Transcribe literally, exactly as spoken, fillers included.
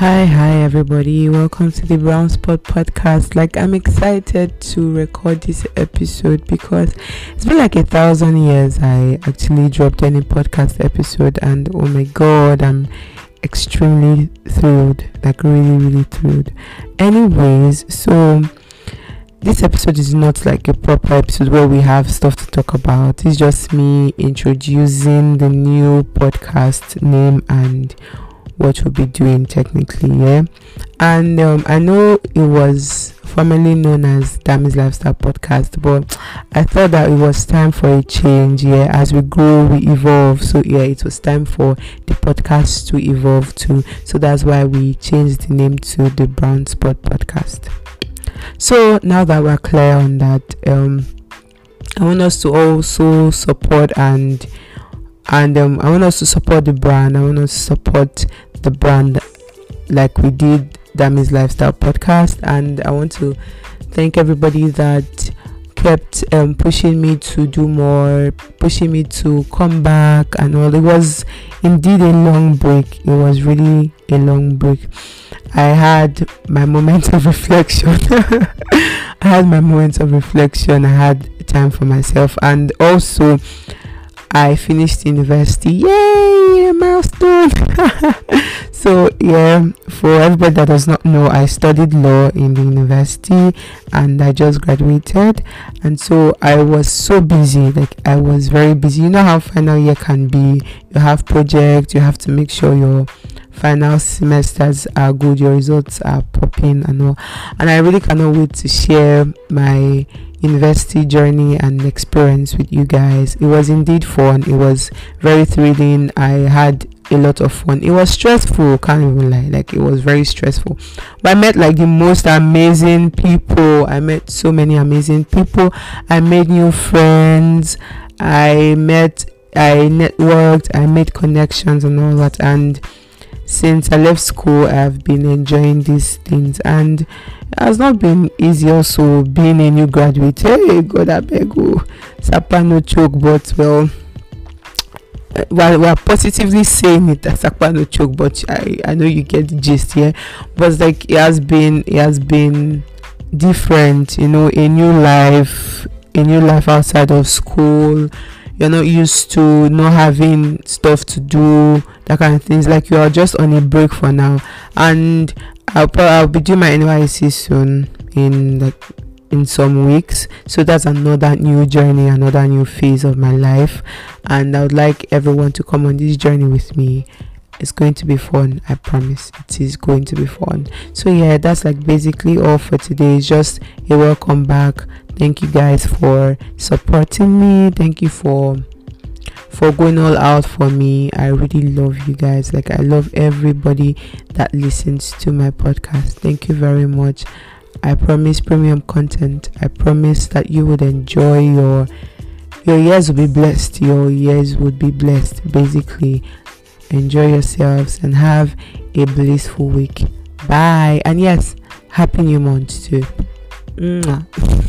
Hi, hi, everybody. Welcome to the Brown Spot Podcast. Like, I'm excited to record this episode because it's been like a thousand years I actually dropped any podcast episode, and oh my god, I'm extremely thrilled. Like, really, really thrilled. Anyways, so this episode is not like a proper episode where we have stuff to talk about. It's just me introducing the new podcast name and what we'll be doing technically, yeah. And um, I know it was formerly known as Dammy's Lifestyle Podcast, but I thought that it was time for a change, yeah. As we grow, we evolve. So yeah, it was time for the podcast to evolve too. So that's why we changed the name to the Brown Spot Podcast. So now that we're clear on that, um, I want us to also support and and um, I want us to support the brand. I want us to support the brand like we did Dammy's Lifestyle Podcast, and I want to thank everybody that kept um, pushing me to do more, pushing me to come back and all. It was indeed a long break. It was really a long break. I had my moments of reflection. I had my moments of reflection. I had time for myself, and also I finished university. Yay, a milestone. So yeah, for everybody that does not know, I studied law in the university and I just graduated, and so I was so busy. Like, I was very busy. You know how final year can be. You have projects, you have to make sure your final semesters are good, your results are popping and all. And I really cannot wait to share my university journey and experience with you guys. It was indeed fun. It was very thrilling. I had a lot of fun. It was stressful, can't even lie. Like, it was very stressful, but I met like the most amazing people. I met so many amazing people. I made new friends. I met I networked. I made connections and all that. And since I left school, I've been enjoying these things, and it has not been easy also being a new graduate. Hey, God, I beg you, Sapa no choke, but well, while we're positively saying it as Sapa no choke, but I, I know you get the gist here. But like, it has been, it has been different, you know, a new life, a new life outside of school. You're not used to not having stuff to do, that kind of things. Like, you are just on a break for now. And I'll probably I'll be doing my N Y C soon in like in some weeks. So that's another new journey, another new phase of my life. And I would like everyone to come on this journey with me. It's going to be fun, I promise. It is going to be fun. So yeah, that's like basically all for today. It's just a welcome back. Thank you guys for supporting me. Thank you for for going all out for me. I really love you guys. Like, I love everybody that listens to my podcast. Thank you very much. I promise premium content. I promise that you would enjoy your your years will be blessed. Your years would be blessed. Basically, enjoy yourselves and have a blissful week. Bye. And yes, happy new month too. Mwah.